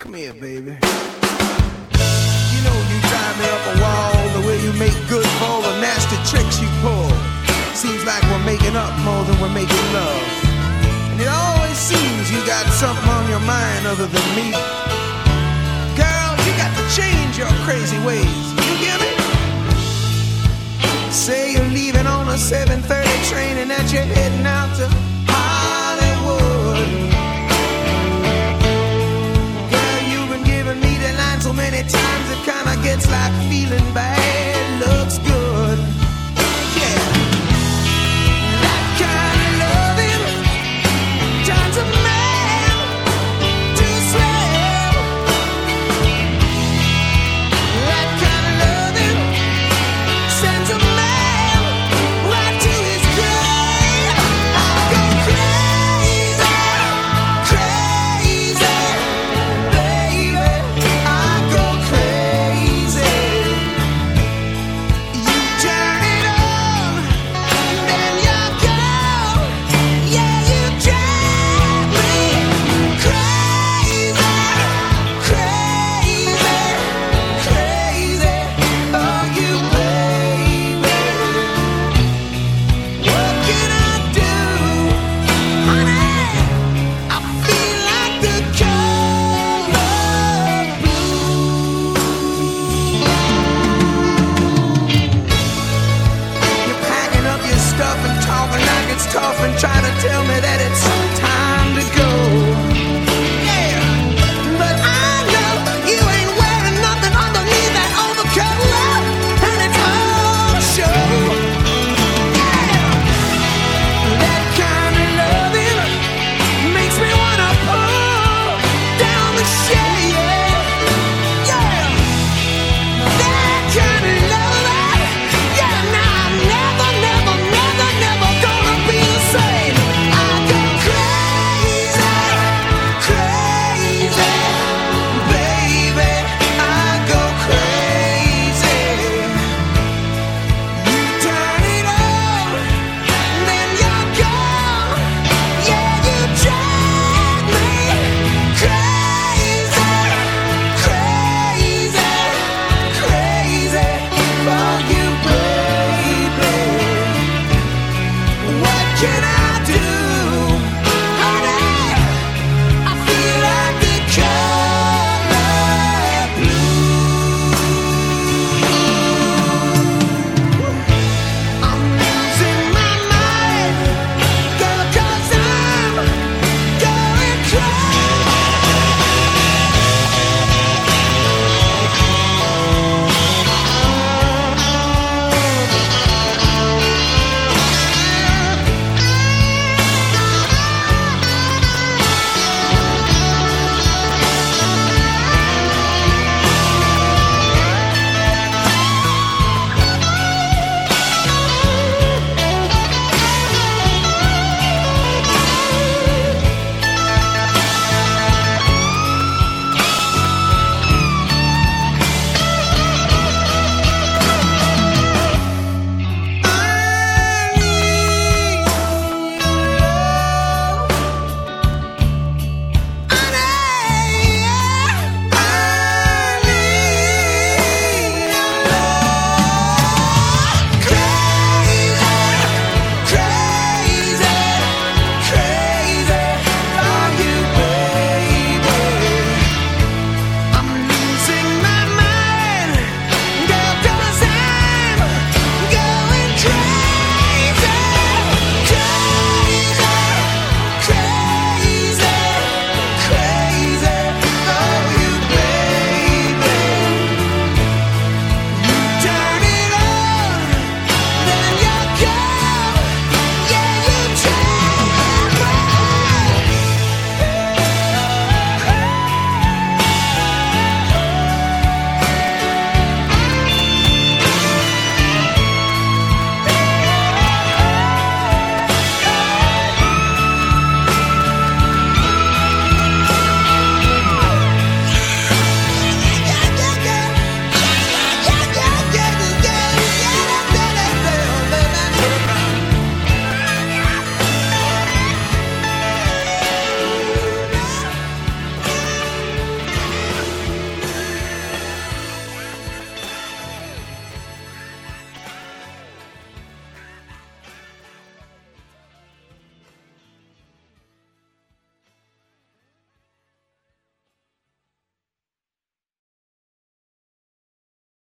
Come here, baby. You know you drive me up a wall, the way you make good for all the nasty tricks you pull. Seems like we're making up more than we're making love. And it always seems you got something on your mind other than me. Girl, you got to change your crazy ways. You hear me? Say you're leaving on a 7:30 train and that you're heading out to